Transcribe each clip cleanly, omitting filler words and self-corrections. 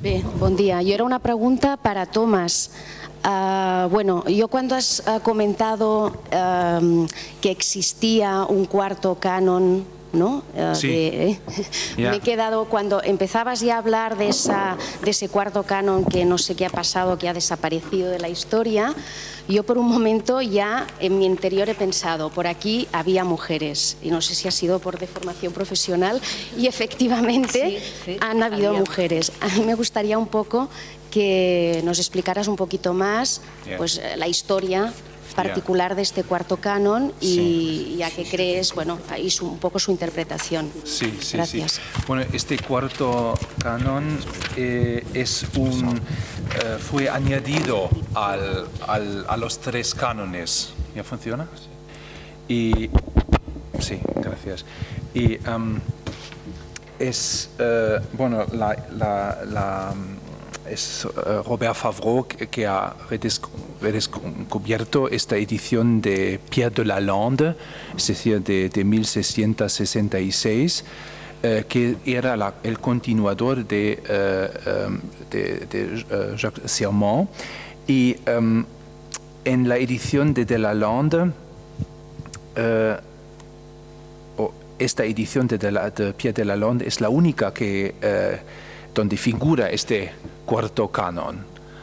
Bé, bon dia. Yo era una pregunta para Tomás. Bueno, yo cuando has comentado que existía un cuarto canon, ¿no? Sí. Me he quedado, cuando empezabas ya a hablar de ese cuarto canon que no sé qué ha pasado, que ha desaparecido de la historia, yo por un momento ya en mi interior he pensado, por aquí había mujeres, y no sé si ha sido por deformación profesional, y efectivamente han habido mujeres. A mí me gustaría un poco que nos explicaras un poquito más pues, la historia particular de este cuarto canon y a qué crees, bueno, ahí un poco su interpretación. Sí. Gracias. Bueno, este cuarto canon fue añadido a los tres cánones. ¿Ya funciona? Y sí, gracias. Y bueno, es Robert Favreau que ha redescubierto esta edición de Pierre de Lalande, es decir, de 1666, que era el continuador de Jacques Serment. Y en la edición de Lalande, esta edición de Pierre de Lalande es la única donde figura este cuarto canon.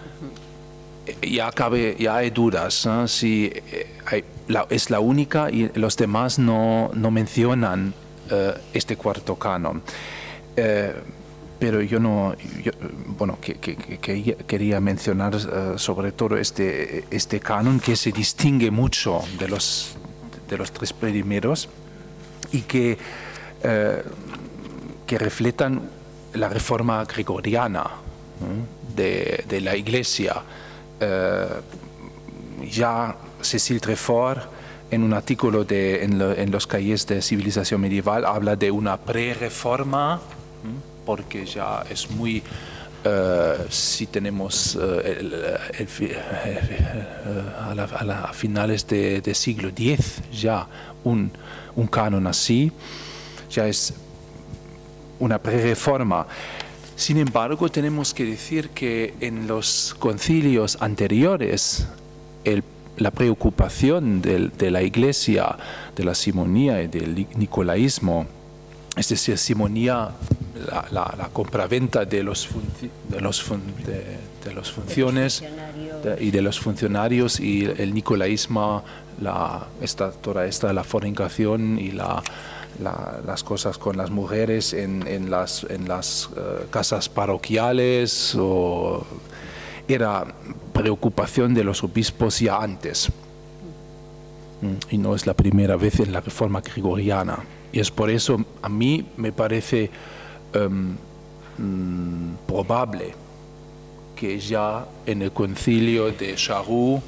Ya hay dudas, ¿no? Si es la única y los demás no mencionan este cuarto canon. Pero bueno, quería mencionar sobre todo este canon que se distingue mucho de los tres primeros y que reflejan la reforma gregoriana de la Iglesia. Ya Cécile Trefort, en un artículo en los Cahiers de Civilización Medieval, habla de una pre-reforma, porque ya es muy... si tenemos a finales de siglo X ya un canon así, ya es una pre-reforma. Sin embargo, tenemos que decir que en los concilios anteriores la preocupación de la Iglesia, de la simonía y del nicolaísmo, es decir, simonía, la compraventa de las funciones y de los funcionarios, y el nicolaísmo, toda la fornicación y las cosas con las mujeres en las casas parroquiales, era preocupación de los obispos ya antes. Y no es la primera vez en la reforma gregoriana. Y es por eso a mí me parece probable que ya en el concilio de Charroux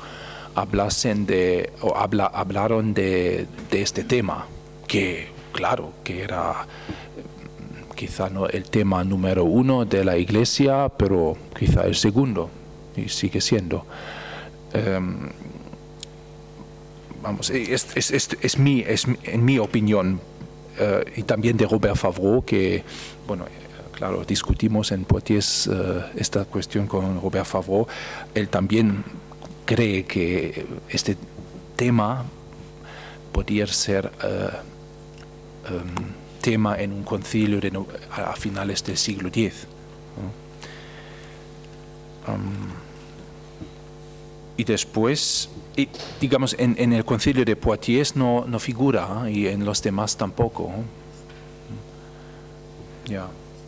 hablaron de este tema, que claro, que era quizá no el tema número uno de la Iglesia, pero quizá el segundo, y sigue siendo. Vamos, en mi opinión, y también de Robert Favreau, que, bueno, claro, discutimos en Poitiers esta cuestión con Robert Favreau. Él también cree que este tema podría ser tema en un concilio a finales del siglo X. Y después, digamos, en el concilio de Poitiers no figura, y en los demás tampoco. Ya.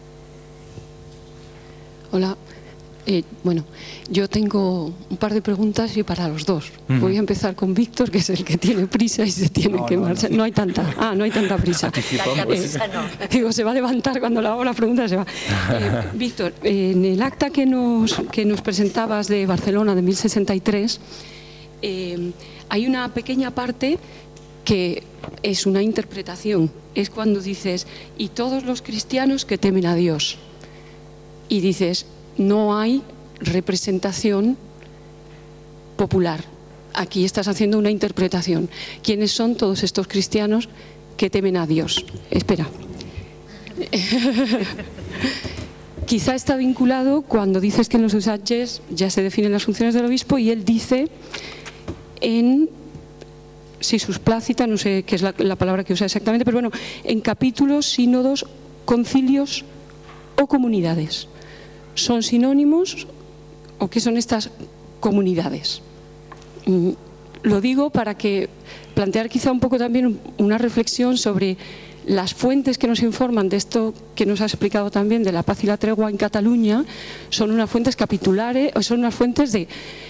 Hola. Bueno, yo tengo un par de preguntas y para los dos. Voy a empezar con Víctor, que es el que tiene prisa y se tiene que marchar. No hay tanta prisa. Digo, se va a levantar cuando le hago la pregunta, se va. Víctor, en el acta que nos presentabas de Barcelona de 1063, hay una pequeña parte que es una interpretación. Es cuando dices, y todos los cristianos que temen a Dios. Y dices, no hay representación popular. Aquí estás haciendo una interpretación. ¿Quiénes son todos estos cristianos que temen a Dios? Espera. quizá está vinculado cuando dices que en los usages ya se definen las funciones del obispo y él dice en, si susplácita, no sé qué es la palabra que usa exactamente, pero bueno, en capítulos, sínodos, concilios o comunidades. ¿Son sinónimos o qué son estas comunidades? Lo digo para que plantear quizá un poco también una reflexión sobre las fuentes que nos informan de esto que nos ha explicado también de la paz y la tregua en Cataluña. Son unas fuentes capitulares, o son unas fuentes de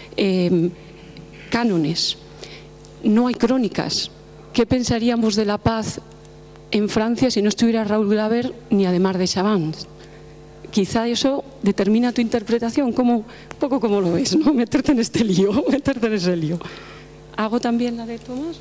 cánones. No hay crónicas. ¿Qué pensaríamos de la paz en Francia si no estuviera Raúl Glaber ni Adhemar de Chabannes? Quizá eso determina tu interpretación, un poco como lo ves, ¿no? Meterte en este lío, meterte en ese lío. ¿Hago también la de Tomás?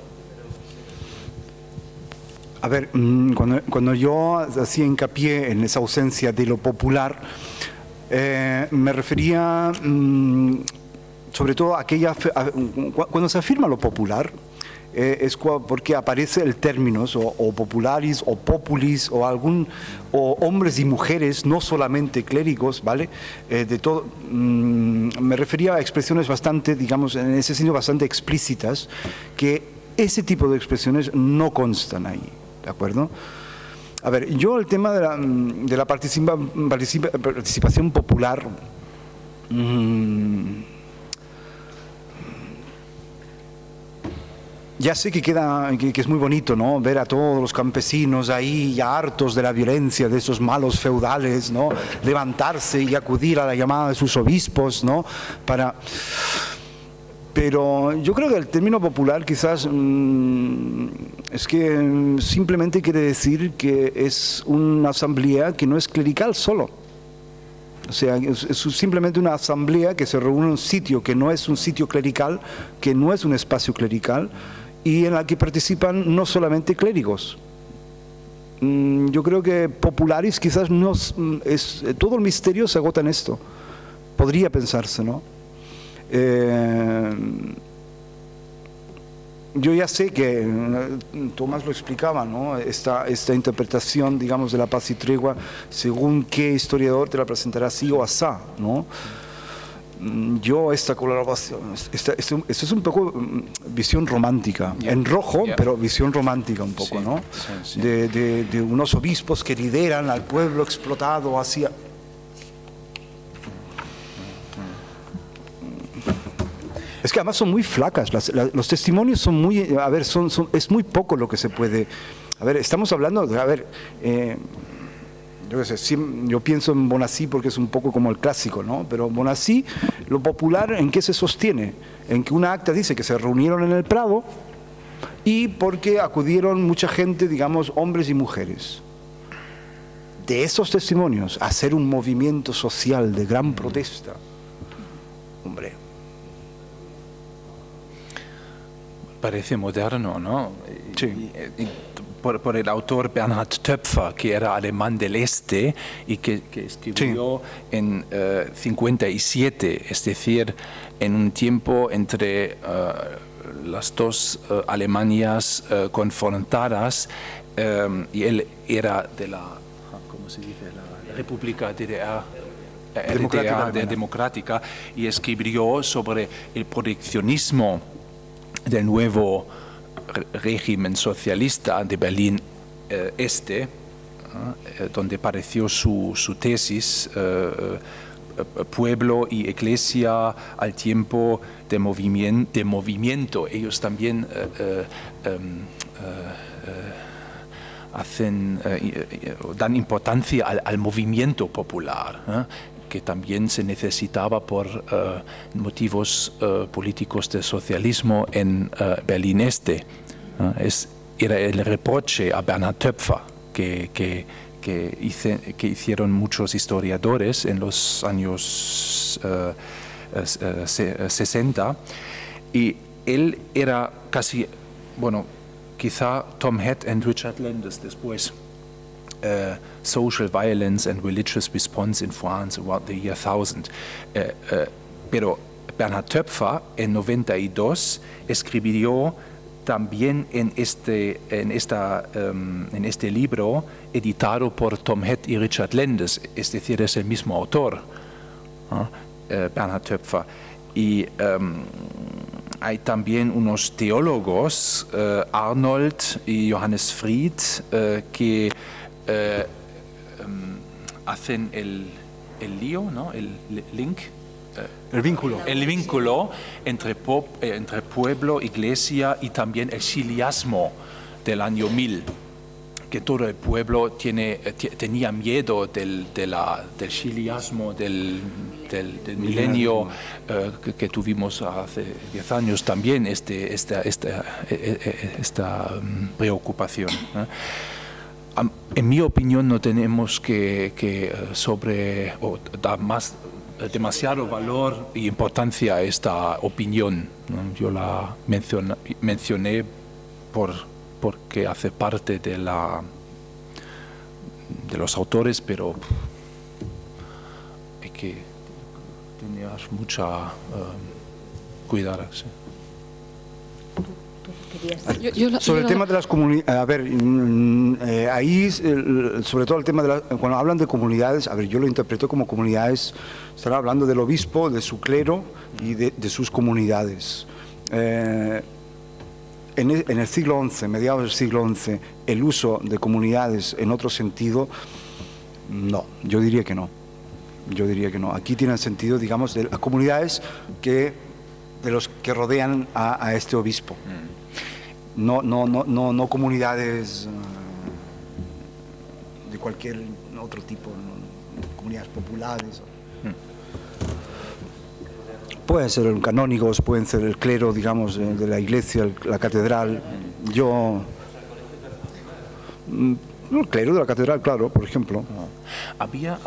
A ver, cuando yo hacía hincapié en esa ausencia de lo popular, me refería sobre todo a cuando se afirma lo popular, es porque aparece el término o popularis o populis o hombres y mujeres, no solamente clérigos, ¿vale? De todo, me refería a expresiones bastante, digamos, en ese sentido bastante explícitas, que ese tipo de expresiones no constan ahí, ¿de acuerdo? A ver, yo el tema de la participación popular, ya sé que es muy bonito, ¿no? Ver a todos los campesinos ahí ya hartos de la violencia de esos malos feudales, ¿no? Levantarse y acudir a la llamada de sus obispos, ¿no? Pero yo creo que el término popular quizás es que simplemente quiere decir que es una asamblea que no es clerical solo. O sea, es simplemente una asamblea que se reúne en un sitio que no es un sitio clerical, que no es un espacio clerical, y en la que participan no solamente clérigos. Yo creo que popularis quizás no es todo el misterio se agota en esto. Podría pensarse, ¿no? Yo ya sé que Tomás lo explicaba, ¿no? Esta interpretación, digamos, de la paz y tregua, según qué historiador te la presentará así o asá, ¿no? Yo esta colaboración, esto es un poco visión romántica, en rojo, pero visión romántica un poco, ¿no? Sí. De unos obispos que lideran al pueblo explotado hacia... Es que además son muy flacas, los testimonios son muy, a ver, es muy poco lo que se puede, a ver, estamos hablando, a ver, yo qué sé, yo pienso en Bonací porque es un poco como el clásico, ¿no? Pero Bonací, lo popular, ¿en qué se sostiene? En que una acta dice que se reunieron en el Prado y porque acudieron mucha gente, digamos, hombres y mujeres. De esos testimonios, hacer un movimiento social de gran protesta, hombre... Parece moderno, ¿no? Sí. Por el autor Bernhard Töpfer, que era alemán del Este y que escribió en 57, es decir, en un tiempo entre las dos Alemanias confrontadas, y él era de la, ¿cómo se dice?, la República DDR. Democrática, y escribió sobre el proteccionismo del nuevo régimen socialista de Berlín Este, donde apareció su tesis Pueblo y Iglesia al tiempo de movimiento. Ellos también dan importancia al movimiento popular, que también se necesitaba por motivos políticos del socialismo en Berlín Este. Era el reproche a Bernhard Töpfer que hicieron muchos historiadores en los años 60, y él era casi, bueno, quizá Tom Head y Richard Landes después, Social Violence and Religious Response in France around the year 1000. Pero Bernhard Töpfer en 92 escribió también en este libro, editado por Tom Head y Richard Lendes, es decir, es el mismo autor, ¿no? Bernhard Töpfer. Y hay también unos teólogos, Arnold y Johannes Fried, que hacen el lío, ¿no? El link. El vínculo. El vínculo entre pueblo, iglesia y también el chiliasmo del año 1000, que todo el pueblo tenía miedo del chiliasmo del milenio que tuvimos hace 10 años también, esta preocupación. En mi opinión no tenemos que dar demasiado valor y importancia a esta opinión, ¿no? Yo la mencioné porque hace parte de los autores, pero hay que tener mucha cuidarse. Sobre el tema de las comunidades, a ver, ahí, sobre todo el tema cuando hablan de comunidades, a ver, yo lo interpreto como comunidades, están hablando del obispo, de su clero y de sus comunidades. En el siglo XI, mediados del siglo XI, el uso de comunidades en otro sentido, no, yo diría que no. Yo diría que no. Aquí tiene sentido, digamos, de las comunidades de los que rodean a este obispo. No comunidades de cualquier otro tipo, comunidades populares. Pueden ser canónigos, pueden ser el clero, digamos, de la iglesia, la catedral. El clero de la catedral, claro, por ejemplo. Había...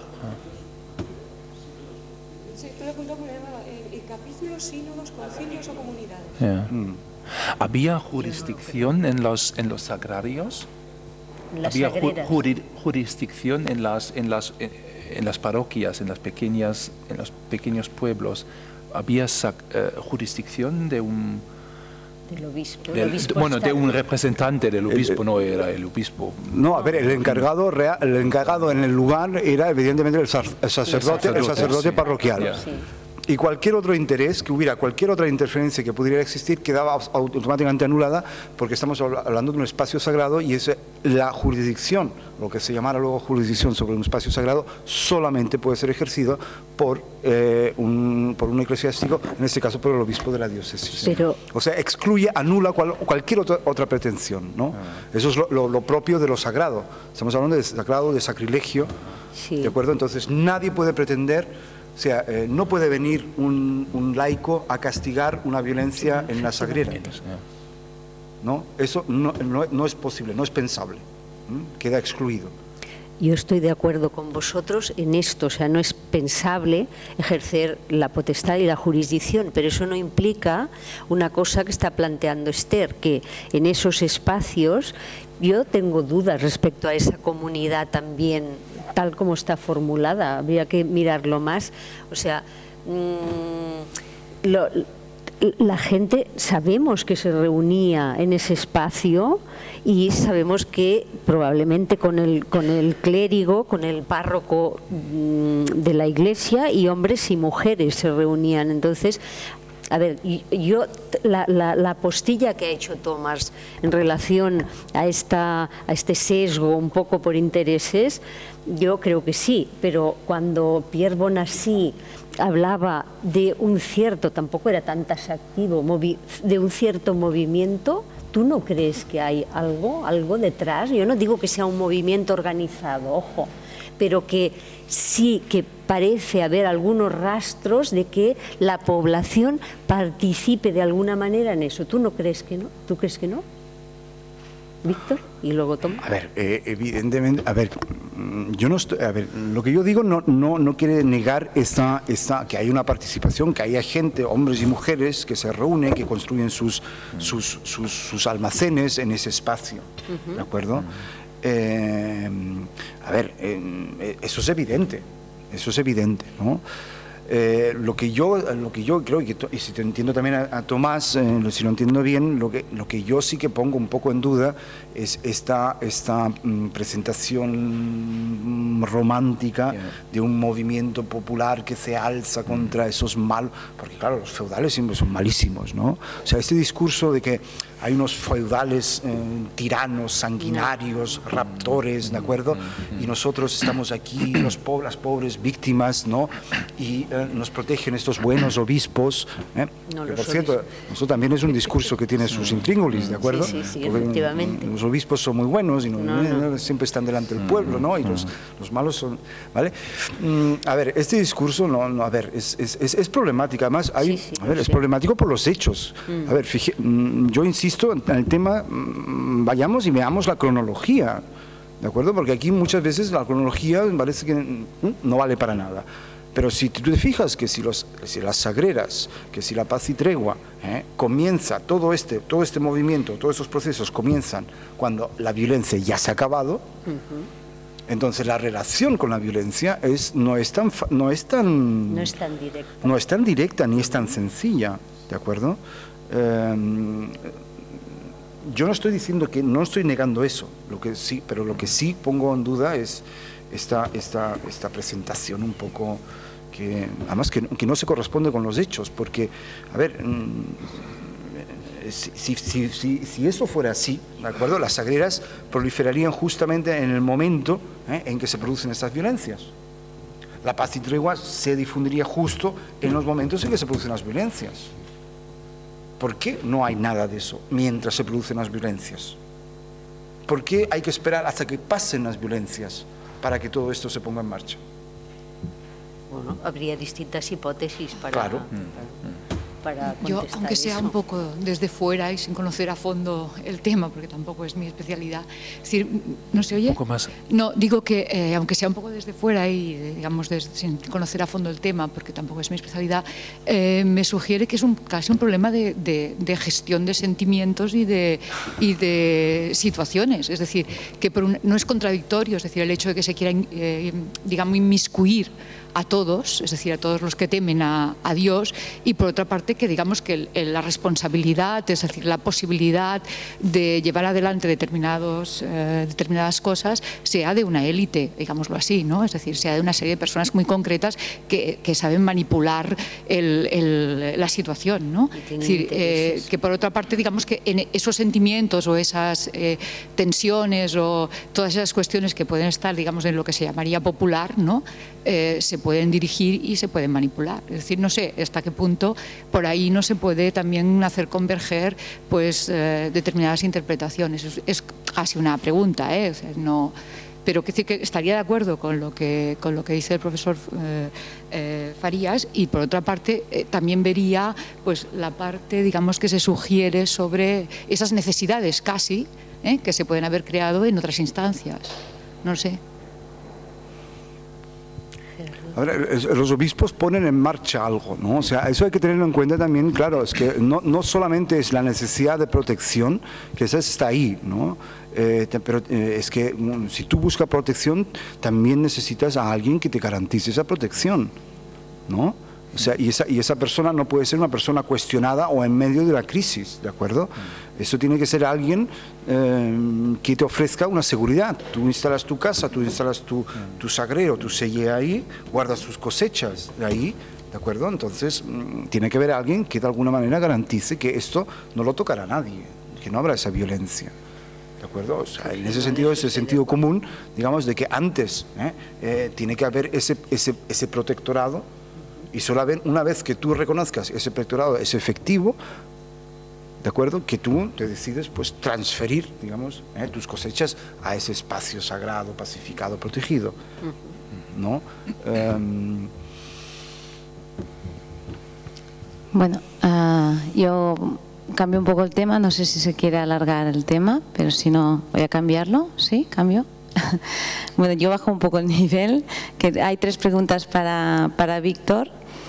capítulos, sínodos, concilios o comunidades. Yeah. ¿Había jurisdicción en los sagrarios? ¿Había jurisdicción en las parroquias, en los pequeños pueblos? ¿Había jurisdicción de un... Del obispo. De un representante del obispo, no era el obispo. No, a ver, el encargado en el lugar era evidentemente el sacerdote parroquial. Yeah. Sí. Y cualquier otro interés que hubiera, cualquier otra interferencia que pudiera existir quedaba automáticamente anulada, porque estamos hablando de un espacio sagrado y es la jurisdicción, lo que se llamara luego jurisdicción sobre un espacio sagrado, solamente puede ser ejercido por un eclesiástico, en este caso por el obispo de la diócesis. O sea, anula cualquier otra pretensión, ¿no? Eso es lo propio de lo sagrado. Estamos hablando de sagrado, de sacrilegio, sí. ¿De acuerdo? Entonces nadie puede pretender... O sea, no puede venir un laico a castigar una violencia en la sagrera. ¿No? Eso no es posible, no es pensable. Queda excluido. Yo estoy de acuerdo con vosotros en esto, o sea, no es pensable ejercer la potestad y la jurisdicción, pero eso no implica una cosa que está planteando Esther, que en esos espacios yo tengo dudas respecto a esa comunidad también, tal como está formulada, habría que mirarlo más, o sea, la gente sabemos que se reunía en ese espacio y sabemos que probablemente con el clérigo, con el párroco de la iglesia, y hombres y mujeres se reunían. Entonces, a ver, yo la postilla que ha hecho Tomás en relación a este sesgo un poco por intereses, yo creo que sí, pero cuando Pierre Bonacy hablaba de un cierto, tampoco era tan taxativo, de un cierto movimiento, ¿tú no crees que hay algo detrás? Yo no digo que sea un movimiento organizado, ojo, pero que sí que parece haber algunos rastros de que la población participe de alguna manera en eso. ¿Tú no crees que no? ¿Tú crees que no? Víctor, y luego Tom. A ver, evidentemente, a ver, yo no estoy, a ver, lo que yo digo no quiere negar que hay una participación, que haya gente, hombres y mujeres, que se reúnen, que construyen sus almacenes en ese espacio, ¿de acuerdo? A ver, eso es evidente, ¿no? Lo que yo creo, y si te entiendo también a Tomás, si lo entiendo bien, lo que yo sí que pongo un poco en duda es esta presentación romántica de un movimiento popular que se alza contra esos malos, porque claro, los feudales siempre son malísimos, ¿no? O sea, este discurso de que hay unos feudales tiranos, sanguinarios, raptores, ¿de acuerdo? Y nosotros estamos aquí, las pobres víctimas, ¿no? Y nos protegen estos buenos obispos. No, que, por cierto, eso también es un discurso que tiene sus intríngulis, ¿de acuerdo? Sí, efectivamente. Los obispos son muy buenos y siempre están delante del pueblo, ¿no? Y los malos son, ¿vale? A ver, este discurso, a ver, es problemático. Además, es problemático por los hechos. A ver, yo insisto en el tema, vayamos y veamos la cronología, ¿de acuerdo? Porque aquí muchas veces la cronología parece que no vale para nada. Pero si tú te fijas que si las sagreras, que si la paz y tregua comienza, todo este movimiento, todos estos procesos comienzan cuando la violencia ya se ha acabado, entonces la relación con la violencia no es tan directa ni es tan sencilla, ¿de acuerdo? Yo no estoy diciendo que, no estoy negando eso, pero lo que sí pongo en duda es esta presentación un poco que, además que no se corresponde con los hechos, porque, a ver, si eso fuera así, ¿de acuerdo? Las sagreras proliferarían justamente en el momento en que se producen estas violencias. La paz y tregua se difundiría justo en los momentos en que se producen las violencias. ¿Por qué no hay nada de eso mientras se producen las violencias? ¿Por qué hay que esperar hasta que pasen las violencias para que todo esto se ponga en marcha? Bueno, habría distintas hipótesis para... Claro. Para yo, aunque sea eso. Un poco desde fuera y sin conocer a fondo el tema, porque tampoco es mi especialidad, es decir, ¿no se oye? Un poco más. No, digo que aunque sea un poco desde fuera y digamos sin conocer a fondo el tema, porque tampoco es mi especialidad, me sugiere que es casi un problema de gestión de sentimientos y de situaciones, es decir, que no es contradictorio, es decir, el hecho de que se quiera, digamos, inmiscuir a todos, es decir, a todos los que temen a Dios, y por otra parte que digamos que la responsabilidad, es decir, la posibilidad de llevar adelante determinadas cosas sea de una élite, digámoslo así, ¿no? Es decir, sea de una serie de personas muy concretas que saben manipular la situación, ¿no? Es decir, que por otra parte, digamos que en esos sentimientos o esas tensiones o todas esas cuestiones que pueden estar, digamos, en lo que se llamaría popular, ¿no? Se pueden dirigir y se pueden manipular. Es decir, no sé hasta qué punto por ahí no se puede también hacer converger pues determinadas interpretaciones. Es casi una pregunta, o sea, no, pero que estaría de acuerdo con lo que dice el profesor Farías, y por otra parte también vería pues la parte, digamos, que se sugiere sobre esas necesidades casi que se pueden haber creado en otras instancias. No sé. Ahora, los obispos ponen en marcha algo, ¿no? O sea, eso hay que tenerlo en cuenta también, claro, es que no solamente es la necesidad de protección, que esa está ahí, ¿no? Pero es que si tú buscas protección, también necesitas a alguien que te garantice esa protección, ¿no? O sea, y esa persona no puede ser una persona cuestionada o en medio de la crisis, ¿de acuerdo? Eso tiene que ser alguien que te ofrezca una seguridad. Tú instalas tu casa, tú instalas tu sagrero, tu selle ahí, guardas tus cosechas de ahí, ¿de acuerdo? Entonces, tiene que haber alguien que de alguna manera garantice que esto no lo tocará a nadie, que no habrá esa violencia. ¿De acuerdo? O sea, en ese sentido, ese sentido común, digamos, de que antes tiene que haber ese protectorado, y solo una vez que tú reconozcas ese protectorado es efectivo, ¿de acuerdo? Que tú te decides pues transferir, digamos, tus cosechas a ese espacio sagrado, pacificado, protegido, ¿no? Bueno, yo cambio un poco el tema, no sé si se quiere alargar el tema, pero si no, voy a cambiarlo. ¿Sí? ¿Cambio? Bueno, yo bajo un poco el nivel, que hay 3 preguntas para Víctor.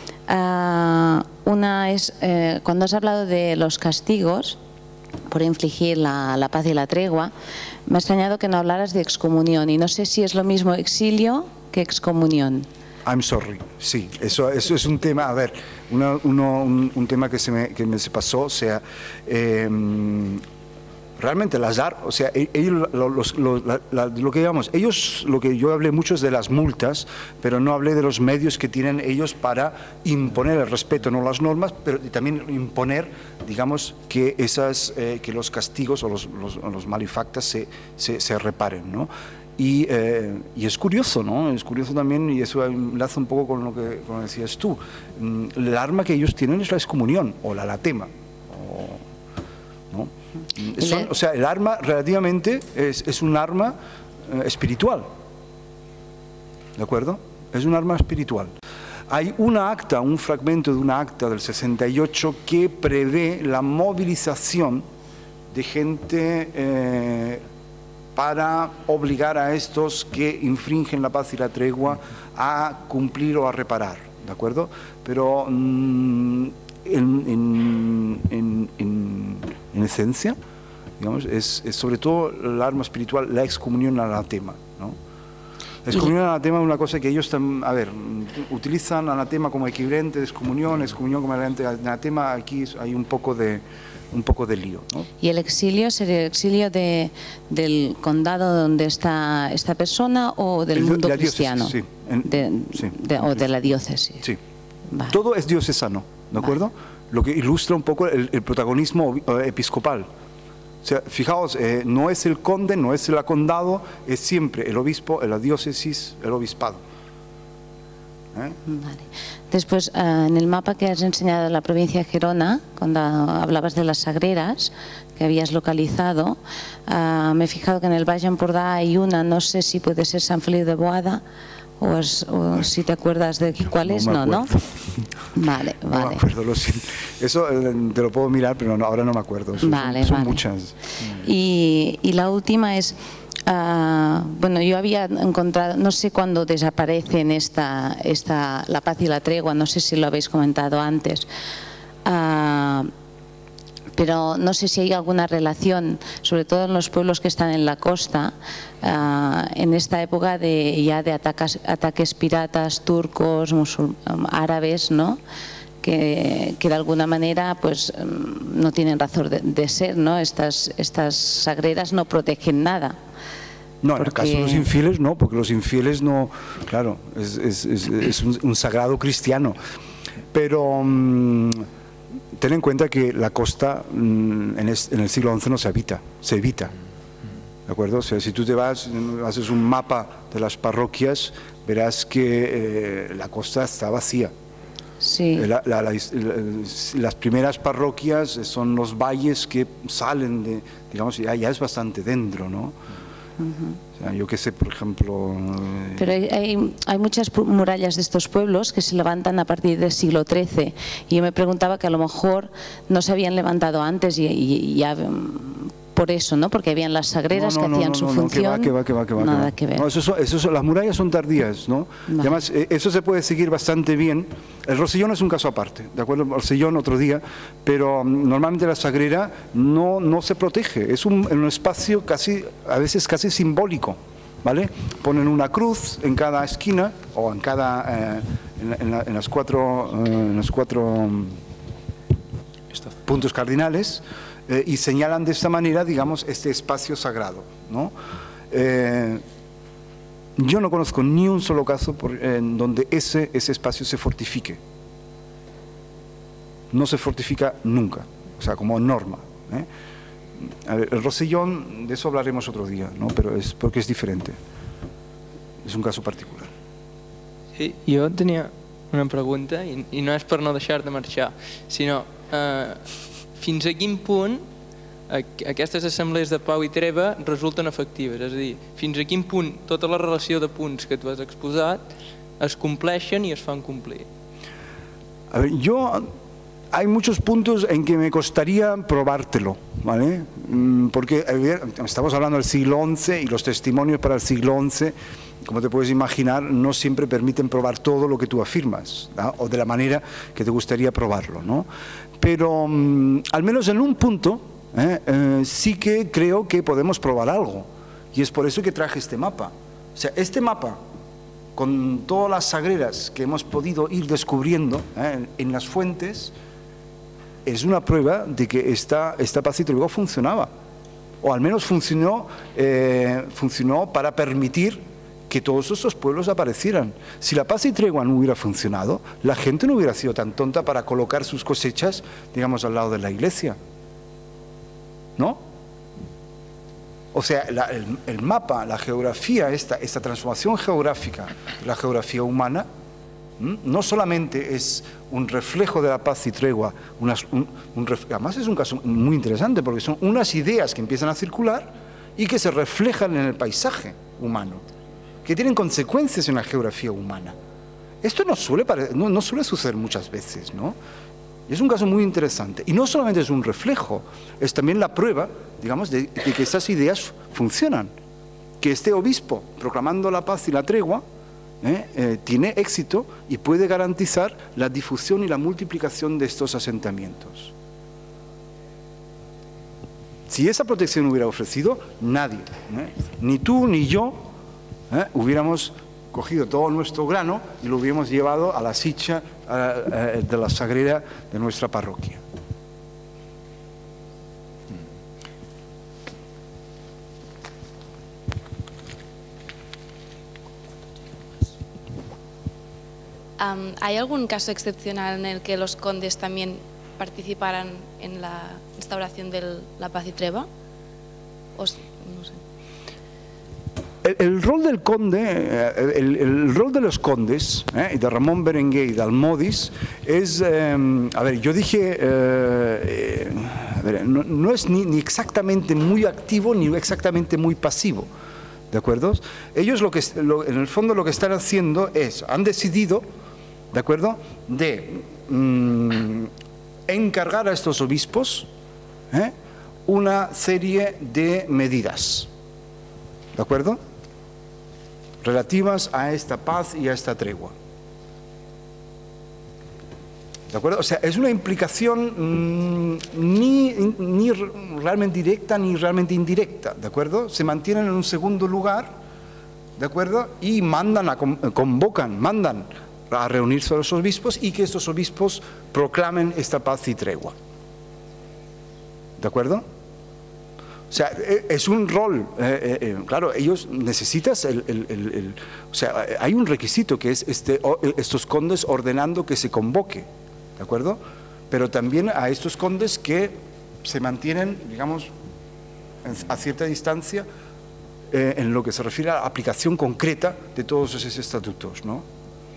Una es, cuando has hablado de los castigos por infligir la paz y la tregua, me ha extrañado que no hablaras de excomunión, y no sé si es lo mismo exilio que excomunión. I'm sorry, sí, eso es un tema, a ver, un tema que me se pasó, o sea, realmente las o sea, ellos, lo que digamos, ellos, lo que yo hablé mucho es de las multas, pero no hablé de los medios que tienen ellos para imponer el respeto, no las normas, pero también imponer, digamos, que que los castigos o los malefactos se reparen, ¿no? Y es curioso, ¿no? Es curioso también, y eso enlaza un poco con lo que decías tú. El arma que ellos tienen es la excomunión o la anatema, ¿no? O sea, el arma relativamente es un arma espiritual, ¿de acuerdo? Es un arma espiritual. Hay una acta, un fragmento de una acta del 68 que prevé la movilización de gente para obligar a estos que infringen la paz y la tregua a cumplir o a reparar, ¿de acuerdo? Pero en esencia, digamos, es sobre todo el arma espiritual, la excomunión anatema, ¿no? La excomunión anatema es una cosa que ellos, a ver, utilizan anatema como equivalente de excomunión como equivalente de anatema. Aquí hay un poco de lío, ¿no? ¿Y el exilio sería el exilio del condado donde está esta persona o del mundo cristiano? Sí, o de la diócesis. Sí. Vale. Todo es diocesano, ¿de acuerdo? Vale. Lo que ilustra un poco el protagonismo episcopal. O sea, fijaos, no es el conde, no es el condado, es siempre el obispo, la diócesis, el obispado. Vale. Después, en el mapa que has enseñado de la provincia de Gerona, cuando hablabas de las sagreras que habías localizado, me he fijado que en el Valle Empordà hay una, no sé si puede ser San Feliu de Boada, o si te acuerdas de cuál es, ¿no? Vale, no me acuerdo, eso te lo puedo mirar, pero ahora no me acuerdo. Son muchas. Y la última es... bueno, yo había encontrado, no sé cuándo desaparece en la paz y la tregua, no sé si lo habéis comentado antes, pero no sé si hay alguna relación, sobre todo en los pueblos que están en la costa, en esta época de ataques piratas, turcos, árabes, ¿no? Que de alguna manera pues no tienen razón de ser, ¿no? Estas sagreras no protegen nada. No, en el caso de los infieles no, porque los infieles no, claro, es un sagrado cristiano. Pero ten en cuenta que la costa en el siglo XI no se evita, ¿de acuerdo? O sea, si tú te vas, haces un mapa de las parroquias, verás que la costa está vacía. Sí. Las primeras parroquias son los valles que salen de, digamos, ya es bastante dentro, ¿no? O sea, yo qué sé, por ejemplo... Pero hay muchas murallas de estos pueblos que se levantan a partir del siglo XIII y yo me preguntaba que a lo mejor no se habían levantado antes y ya por eso, ¿no? Porque habían las sagreras que hacían su función. Nada que ver. No, las murallas son tardías, ¿no? Vale. Y además, eso se puede seguir bastante bien. El Rosellón es un caso aparte, ¿de acuerdo? El Rosellón otro día, pero normalmente la sagrera no se protege. Es un espacio a veces casi simbólico, ¿vale? Ponen una cruz en cada esquina o en las cuatro puntos cardinales. Y señalan de esta manera, digamos, este espacio sagrado, ¿no? Yo no conozco ni un solo caso en donde ese espacio se fortifique. No se fortifica nunca, o sea, como norma, ¿eh? A ver, el Rosellón, de eso hablaremos otro día, ¿no? Pero porque es diferente. És un cas particular. Sí, jo tenia una pregunta, i no és per no deixar de marxar, sinó fins a quin punt aquestes assemblees de pau i treva resulten efectives, és a dir, fins a quin punt tota la relació de punts que tu has exposat es compleixen i es fan complir. A ver, hay muchos puntos en que me costaría probártelo, ¿vale? Porque estamos hablando del siglo XI y los testimonios para el siglo XI, como te puedes imaginar, no siempre permiten probar todo lo que tú afirmas, ¿no? O de la manera que te gustaría probarlo, ¿no? Pero al menos en un punto sí que creo que podemos probar algo, y es por eso que traje este mapa. O sea, este mapa con todas las sagreras que hemos podido ir descubriendo en las fuentes, es una prueba de que esta paz y tregua funcionaba, o al menos funcionó para permitir que todos estos pueblos aparecieran. Si la paz y tregua no hubiera funcionado, la gente no hubiera sido tan tonta para colocar sus cosechas, digamos, al lado de la iglesia, ¿no? O sea, el mapa, la geografía, esta transformación geográfica, la geografía humana, no solamente es un reflejo de la paz y tregua, además es un caso muy interesante porque son unas ideas que empiezan a circular y que se reflejan en el paisaje humano, que tienen consecuencias en la geografía humana. Esto no suele suceder muchas veces, ¿no? Es un caso muy interesante. Y no solamente es un reflejo, es también la prueba, digamos, de que estas ideas funcionan. Que este obispo, proclamando la paz y la tregua, tiene éxito y puede garantizar la difusión y la multiplicación de estos asentamientos. Si esa protección hubiera ofrecido, nadie, ni tú ni yo, hubiéramos cogido todo nuestro grano y lo hubiéramos llevado a la sicha de la sagrera de nuestra parroquia. ¿Hay algún caso excepcional en el que los condes también participaran en la instauración de la paz y tregua? No sé. El rol del conde, el rol de los condes, de Ramón Berenguer y de Almodis, es, yo dije, no es ni exactamente muy activo ni exactamente muy pasivo, ¿de acuerdo? Ellos en el fondo lo que están haciendo es, han decidido, ¿de acuerdo?, de encargar a estos obispos una serie de medidas, ¿de acuerdo?, relativas a esta paz y a esta tregua. ¿De acuerdo? O sea, es una implicación ni realmente directa ni realmente indirecta, ¿de acuerdo? Se mantienen en un segundo lugar, ¿de acuerdo? Y mandan a reunirse a los obispos y que estos obispos proclamen esta paz y tregua. ¿De acuerdo? O sea, es un rol, claro, ellos necesitas o sea, hay un requisito que es estos condes ordenando que se convoque, ¿de acuerdo? Pero también a estos condes que se mantienen, digamos, a cierta distancia en lo que se refiere a la aplicación concreta de todos esos estatutos, ¿no?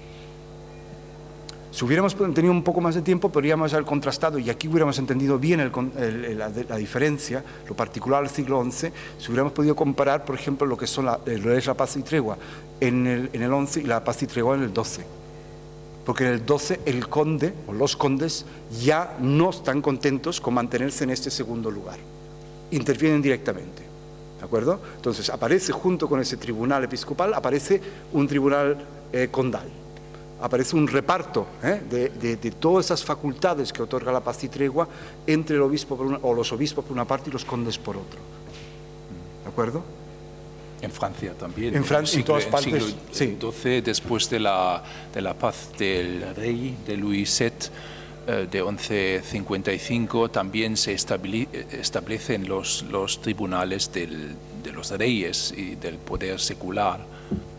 Si hubiéramos tenido un poco más de tiempo, podríamos haber contrastado, y aquí hubiéramos entendido bien la diferencia, lo particular del siglo XI, si hubiéramos podido comparar, por ejemplo, lo que es la paz y tregua en el XI y la paz y tregua en el XII. Porque en el XII el conde, o los condes, ya no están contentos con mantenerse en este segundo lugar. Intervienen directamente, ¿de acuerdo? Entonces aparece junto con ese tribunal episcopal, aparece un tribunal condal. Aparece un reparto de todas esas facultades que otorga la paz y tregua entre el obispo o los obispos por una parte y los condes por otro. ¿De acuerdo? En Francia también. En Francia, en todas partes. Sí. XII, después de la paz del rey, de Luis VII, de 1155, también se establecen los tribunales de los reyes y del poder secular.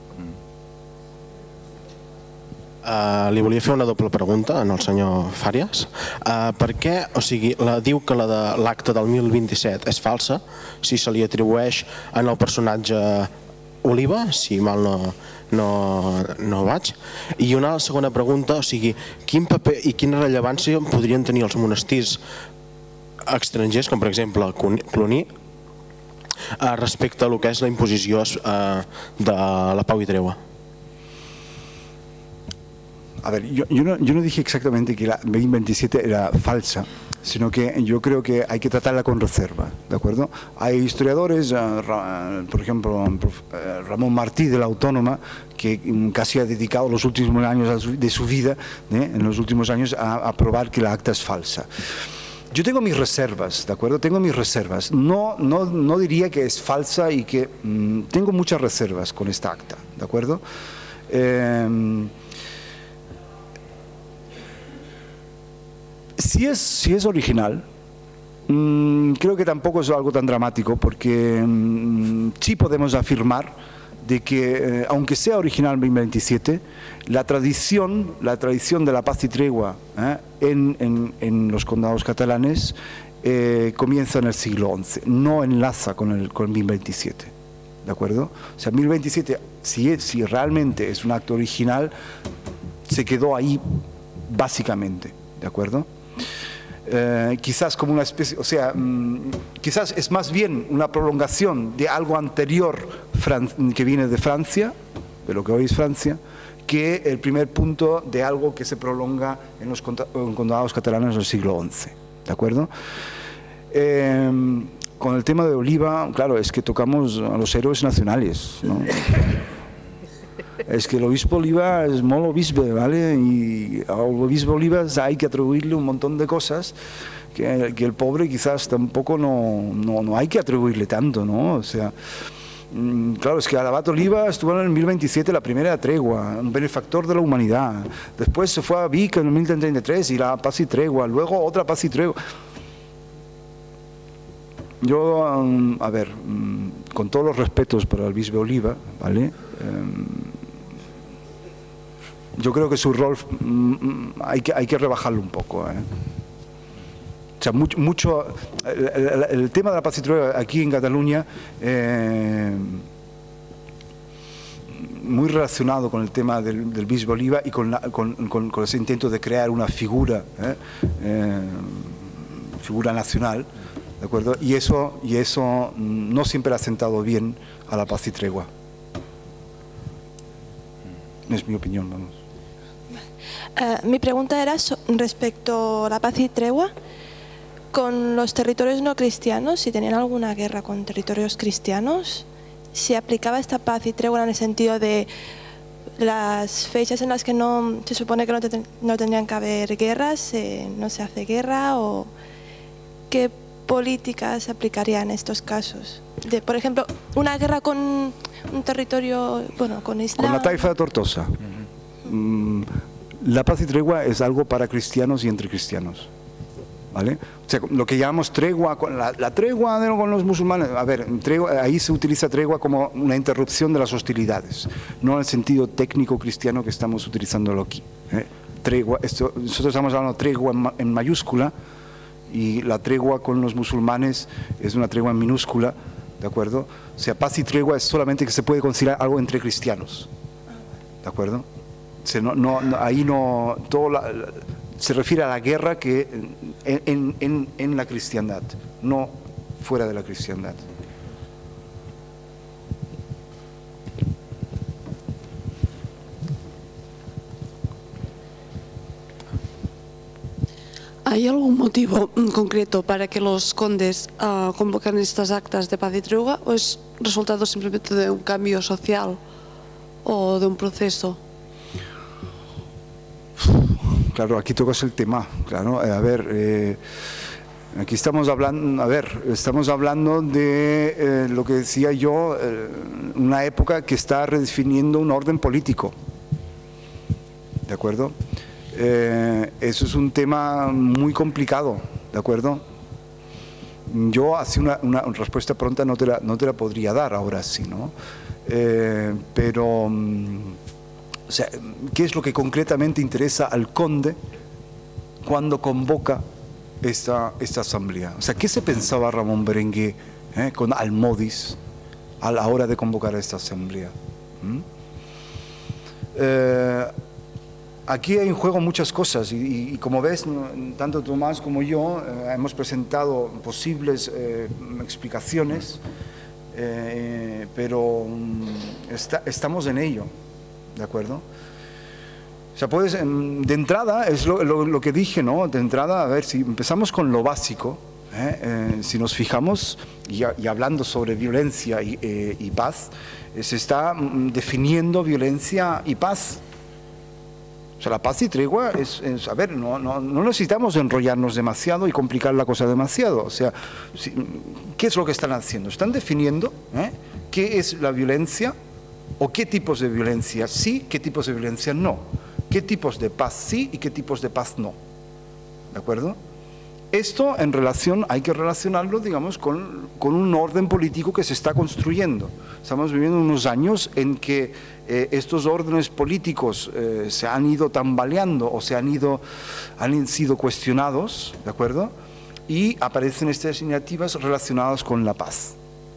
Li volia fer una doble pregunta al senyor Fàries. Per què, o sigui, diu que la de l'acte del 1027 és falsa, si se li atribueix en el personatge Oliva, si mal no vaig. I una segona pregunta, o sigui, quin paper i quina rellevància podrien tenir els monestirs estrangers, com per exemple Cluny, respecte a lo que és la imposició de la pau i tregua? A ver, yo no dije exactamente que la 2027 era falsa, sino que yo creo que hay que tratarla con reserva, ¿de acuerdo? Hay historiadores, por ejemplo, Ramón Martí de la Autónoma, que casi ha dedicado los últimos años de su vida, en los últimos años, a probar que la acta es falsa. Yo tengo mis reservas, ¿de acuerdo? Tengo mis reservas. No diría que es falsa y que tengo muchas reservas con esta acta, ¿de acuerdo? Si es original, creo que tampoco es algo tan dramático, porque sí podemos afirmar de que, aunque sea original 2027, la tradición de la paz y tregua en los condados catalanes comienza en el siglo XI, no enlaza con el 1027, ¿de acuerdo? O sea, 1027, si realmente es un acto original, se quedó ahí básicamente, ¿de acuerdo? Quizás como una especie, o sea, quizás es más bien una prolongación de algo anterior que viene de Francia, de lo que hoy es Francia, que el primer punto de algo que se prolonga en los condados catalanes del siglo XI, ¿de acuerdo? Con el tema de Oliva, claro, es que tocamos a los héroes nacionales, ¿no? Es que el obispo Oliva es molt obisbe, ¿vale? Y al obispo Oliva hay que atribuirle un montón de cosas que el pobre quizás tampoco no hay que atribuirle tanto, ¿no? O sea, claro, es que al abad Oliva estuvo en el 1027 la primera tregua, un benefactor de la humanidad. Después se fue a Vic en el 1033 y la paz y tregua, luego otra paz y tregua. Yo, a ver, con todos los respetos para el obispo Oliva, ¿vale? Yo creo que su rol hay que rebajarlo un poco, O sea, el tema de la paz y tregua aquí en Cataluña, muy relacionado con el tema del obispo Oliva y con ese intento de crear una figura nacional, ¿de acuerdo? Y eso no siempre ha sentado bien a la paz y tregua. Es mi opinión, vamos. Mi pregunta era respecto a la paz y tregua con los territorios no cristianos, si tenían alguna guerra con territorios cristianos, si aplicaba esta paz y tregua en el sentido de las fechas en las que se supone que no tendrían que haber guerras, no se hace guerra, o qué políticas se aplicarían en estos casos. Por ejemplo, una guerra con un territorio, bueno, con Islam. Con la taifa de Tortosa. La paz y tregua es algo para cristianos y entre cristianos, ¿vale? O sea, lo que llamamos tregua, la tregua con los musulmanes, a ver, ahí se utiliza tregua como una interrupción de las hostilidades, no en el sentido técnico cristiano que estamos utilizándolo aquí. Tregua, nosotros estamos hablando de tregua en mayúscula, y la tregua con los musulmanes es una tregua en minúscula, ¿de acuerdo? O sea, paz y tregua es solamente que se puede considerar algo entre cristianos, ¿de acuerdo? O sea, ahí no, se refiere a la guerra que en la cristiandad, no fuera de la cristiandad. ¿Hay algún motivo concreto para que los condes convocan estas actas de paz y tregua, o es resultado simplemente de un cambio social o de un proceso? Claro, aquí tocas el tema, claro, a ver, aquí estamos hablando, de lo que decía yo, una época que está redefiniendo un orden político, ¿de acuerdo? Eso es un tema muy complicado, ¿de acuerdo? Yo así una respuesta pronta no te la podría dar ahora sí, ¿no? Pero, o sea, ¿qué es lo que concretamente interesa al conde cuando convoca esta asamblea? O sea, ¿qué se pensaba Ramón Berenguer con Almodis a la hora de convocar esta asamblea? Aquí hay en juego muchas cosas y como ves, tanto Tomás como yo hemos presentado posibles explicaciones, pero estamos en ello, ¿de acuerdo? O sea, puedes, de entrada, es lo que dije, ¿no? De entrada, a ver, si empezamos con lo básico, si nos fijamos, y hablando sobre violencia y paz, se está definiendo violencia y paz. O sea, la paz y tregua a ver, no necesitamos enrollarnos demasiado y complicar la cosa demasiado. O sea, ¿qué es lo que están haciendo? Están definiendo qué es la violencia O qué tipos de violencia sí, qué tipos de violencia no. Qué tipos de paz sí y qué tipos de paz no. ¿De acuerdo? Esto en relación, hay que relacionarlo, digamos, con un orden político que se está construyendo. Estamos viviendo unos años en que estos órdenes políticos se han ido tambaleando o han sido cuestionados, ¿de acuerdo? Y aparecen estas iniciativas relacionadas con la paz.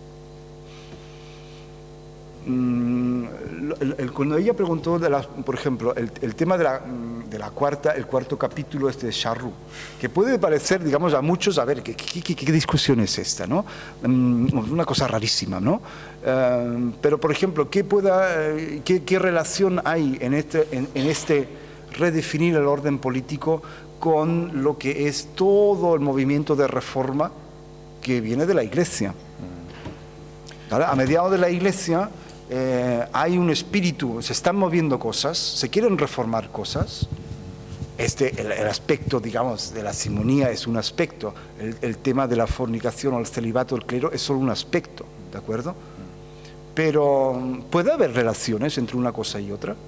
Cuando ella preguntó, por ejemplo, el tema de el cuarto capítulo de Charroux, que puede parecer, digamos, a muchos, a ver, ¿qué discusión es esta, no? Una cosa rarísima, ¿no? Pero, por ejemplo, ¿qué relación hay en este redefinir el orden político con lo que es todo el movimiento de reforma que viene de la Iglesia? ¿Vale? A mediados de la Iglesia hay un espíritu, se están moviendo cosas, se quieren reformar cosas. El aspecto, digamos, de la simonía es un aspecto, el tema de la fornicación o el celibato del clero es solo un aspecto, ¿de acuerdo? Pero ¿puede haber relaciones entre una cosa y otra?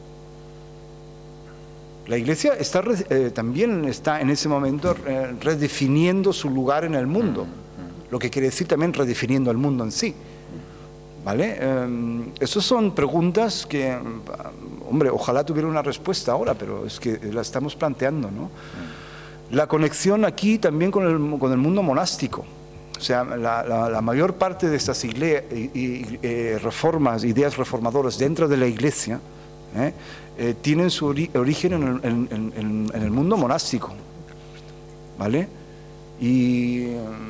La Iglesia también está en ese momento redefiniendo su lugar en el mundo, lo que quiere decir también redefiniendo el mundo en sí. ¿Vale? Esas son preguntas que, hombre, ojalá tuviera una respuesta ahora, pero es que la estamos planteando, ¿no? La conexión aquí también con el mundo monástico. O sea, la mayor parte de estas reformas, ideas reformadoras dentro de la Iglesia, tienen su origen en el mundo monástico, ¿vale? Y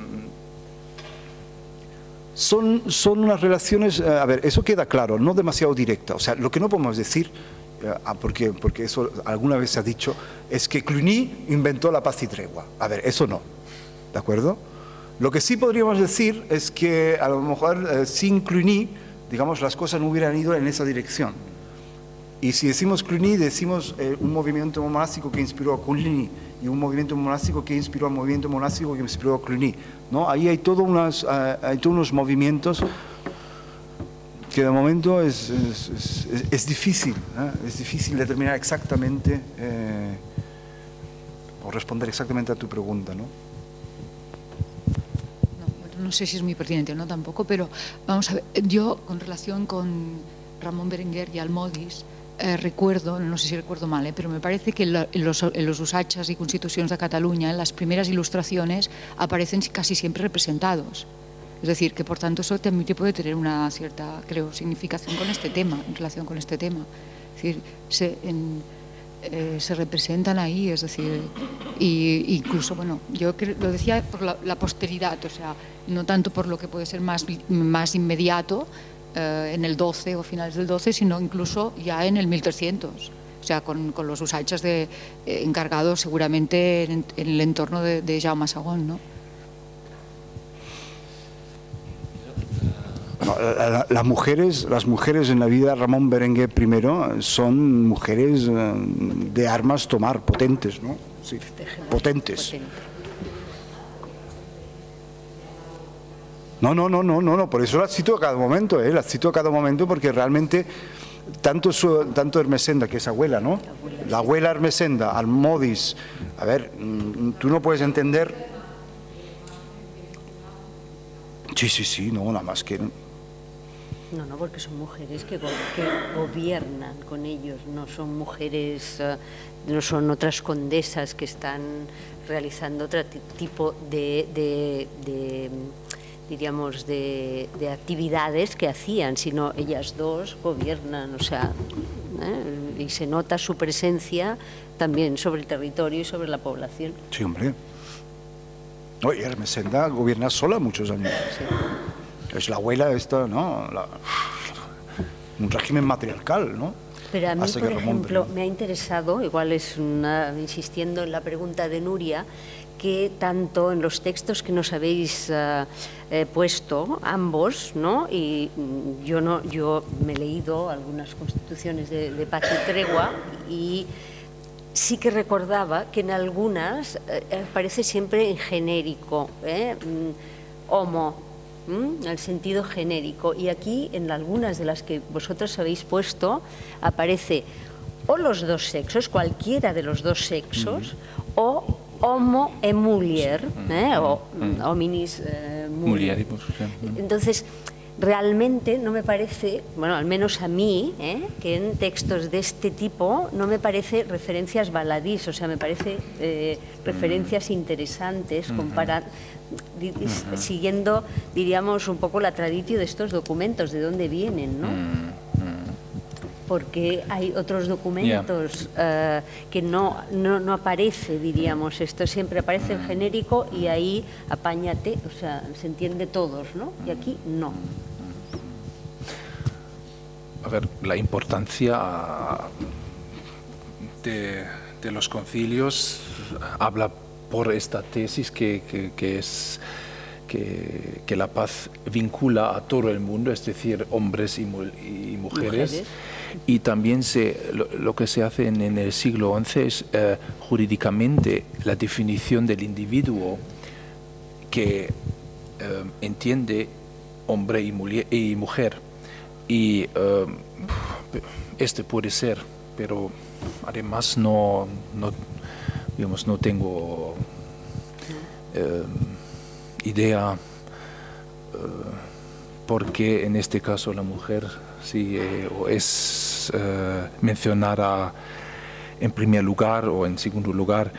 son unas relaciones, a ver, eso queda claro, no demasiado directa. O sea, lo que no podemos decir, porque eso alguna vez se ha dicho, es que Cluny inventó la paz y tregua. A ver, eso no, ¿de acuerdo? Lo que sí podríamos decir es que a lo mejor sin Cluny, digamos, las cosas no hubieran ido en esa dirección. Y si decimos Cluny, decimos un movimiento monástico que inspiró a Cluny y un movimiento monástico que inspiró al movimiento monástico que inspiró a Cluny, ¿no? Ahí hay todos unos movimientos que de momento es difícil, es difícil determinar exactamente o responder exactamente a tu pregunta, ¿no? No sé si es muy pertinente o no tampoco, pero vamos a ver, yo con relación con Ramon Berenguer y Almodis, recuerdo, no sé si recuerdo mal, pero me parece que en los usachas y constituciones de Cataluña, en las primeras ilustraciones, aparecen casi siempre representados. Es decir, que por tanto eso también puede tener una cierta, creo, significación con este tema, en relación con este tema. Es decir, se representan ahí, es decir, incluso, bueno, yo lo decía por la posteridad, o sea, no tanto por lo que puede ser más inmediato, en el 12 o finales del 12, sino incluso ya en el 1300, o sea, con los usachas encargados seguramente en el entorno de Jaume II, ¿no? Las mujeres en la vida de Ramon Berenguer I son mujeres de armas tomar, potentes, ¿no? Sí, potentes. No, por eso las cito a cada momento, las cito a cada momento porque realmente tanto Ermesenda, que es abuela, ¿no? La abuela Ermesenda, Almodis, a ver, tú no puedes entender. Sí, no, nada más que. No, porque son mujeres que gobiernan con ellos, no son mujeres, no son otras condesas que están realizando otro tipo diríamos, de actividades que hacían, sino ellas dos gobiernan, o sea, y se nota su presencia también sobre el territorio y sobre la población. Sí, hombre. Oye, Ermesenda gobierna sola muchos años. Sí. Es la abuela esta, ¿no? Un régimen matriarcal, ¿no? Pero a mí, por ejemplo, me ha interesado, igual insistiendo en la pregunta de Nuria, que tanto en los textos que nos habéis puesto, ambos, ¿no? Y yo me he leído algunas constituciones de paz y tregua y sí que recordaba que en algunas aparece siempre en genérico, homo, en el sentido genérico. Y aquí, en algunas de las que vosotros habéis puesto, aparece o los dos sexos, cualquiera de los dos sexos, o homo e mulier, o hominis mulieribus. Entonces, realmente no me parece, bueno, al menos a mí, que en textos de este tipo no me parece referencias baladís, o sea, me parece referencias interesantes, siguiendo, diríamos, un poco la traditio de estos documentos, de dónde vienen, ¿no? Porque hay otros documentos que no aparece, diríamos, esto siempre aparece en genérico y ahí apáñate, o sea, se entiende todos, ¿no? Y aquí no. A ver, la importancia de los concilios habla por esta tesis que la paz vincula a todo el mundo, es decir, hombres y mujeres. Y también lo que se hace en el siglo XI es jurídicamente la definición del individuo que entiende hombre y mujer. Y este puede ser, pero además no tengo idea por qué en este caso la mujer es mencionada en primer lugar o en segundo lugar.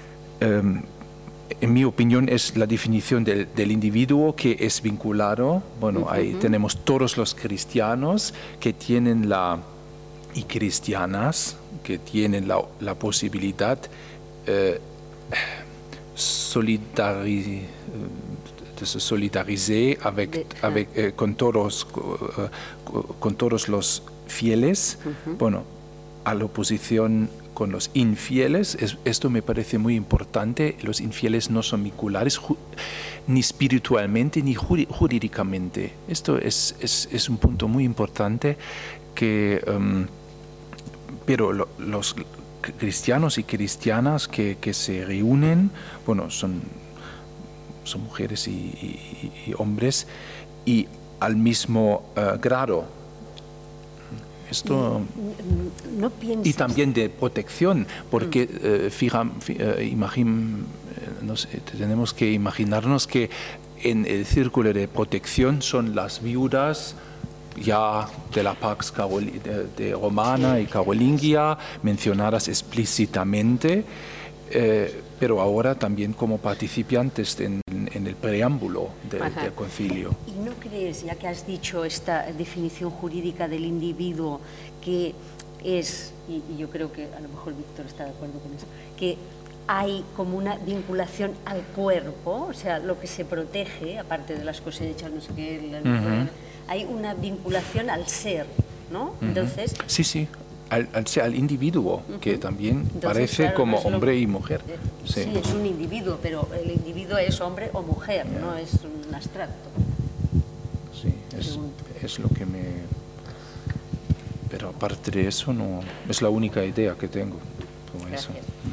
En mi opinión es la definición del individuo que es vinculado. Bueno, ahí tenemos todos los cristianos que tienen y cristianas que tienen la posibilidad solidarizar con todos los fieles, bueno, a la oposición con los infieles. Esto me parece muy importante. Los infieles no son vinculares ni espiritualmente ni jurídicamente. Esto es un punto muy importante pero los cristianos y cristianas que se reúnen, bueno, son mujeres y hombres, y al mismo grado. Esto, y también de protección, porque tenemos que imaginarnos que en el círculo de protección son las viudas ya de la Pax Romana y Carolingia, mencionadas explícitamente, pero ahora también como participantes en el preámbulo del concilio. ¿Y no crees, ya que has dicho esta definición jurídica del individuo, que es, y yo creo que a lo mejor Víctor está de acuerdo con eso, que hay como una vinculación al cuerpo, o sea, lo que se protege, aparte de las cosechas, no sé qué, hay una vinculación al ser, ¿no? Entonces, sí. Al individuo, que también parece claro, como hombre y mujer. Sí, es un individuo, pero el individuo es hombre o mujer, no es un abstracto. Sí, es lo que me... Pero aparte de eso, no es la única idea que tengo. Como eso.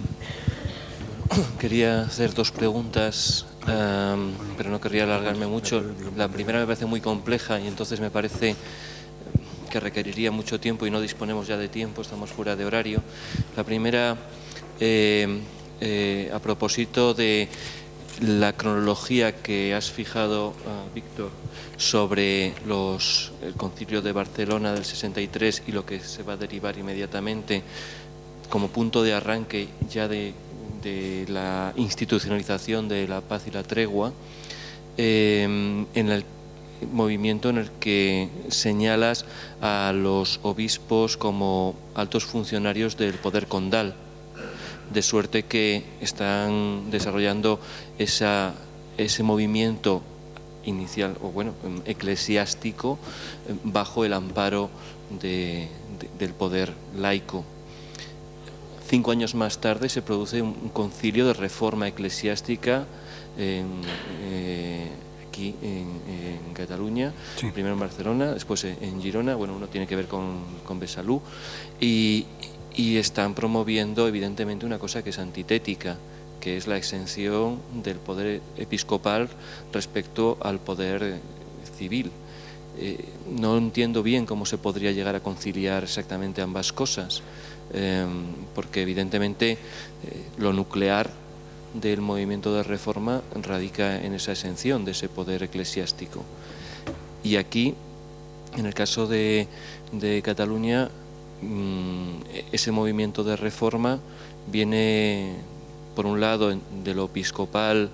Quería hacer dos preguntas, pero no querría alargarme mucho. La primera me parece muy compleja y entonces me parece que requeriría mucho tiempo y no disponemos ya de tiempo, estamos fuera de horario. La primera, a propósito de la cronología que has fijado, Víctor, sobre el Concilio de Barcelona del 63 y lo que se va a derivar inmediatamente como punto de arranque ya de la institucionalización de la paz y la tregua, en el movimiento en el que señalas a los obispos como altos funcionarios del poder condal, de suerte que están desarrollando ese movimiento inicial, o bueno, eclesiástico, bajo el amparo del poder laico. 5 años más tarde se produce un concilio de reforma eclesiástica aquí en Cataluña, sí. Primero en Barcelona, después en Girona, bueno, uno tiene que ver con Besalú, y están promoviendo evidentemente una cosa que es antitética, que es la exención del poder episcopal respecto al poder civil. No entiendo bien cómo se podría llegar a conciliar exactamente ambas cosas, porque evidentemente lo nuclear del movimiento de reforma radica en esa exención de ese poder eclesiástico. Y aquí, en el caso de Cataluña, ese movimiento de reforma viene, por un lado, de lo episcopal